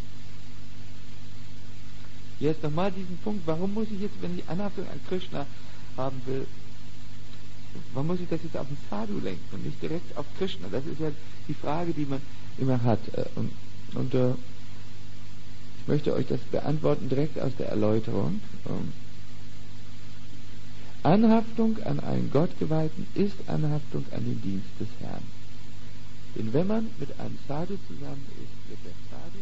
Jetzt nochmal diesen Punkt, warum muss ich jetzt, wenn ich Anhaftung an Krishna haben will, warum muss ich das jetzt auf den Sadhu lenken und nicht direkt auf Krishna? Das ist ja die Frage, die man immer hat. Und, und äh, ich möchte euch das beantworten direkt aus der Erläuterung. Anhaftung an einen Gottgeweihten ist Anhaftung an den Dienst des Herrn. Denn wenn man mit einem Sadhu zusammen ist, wird der Sadhu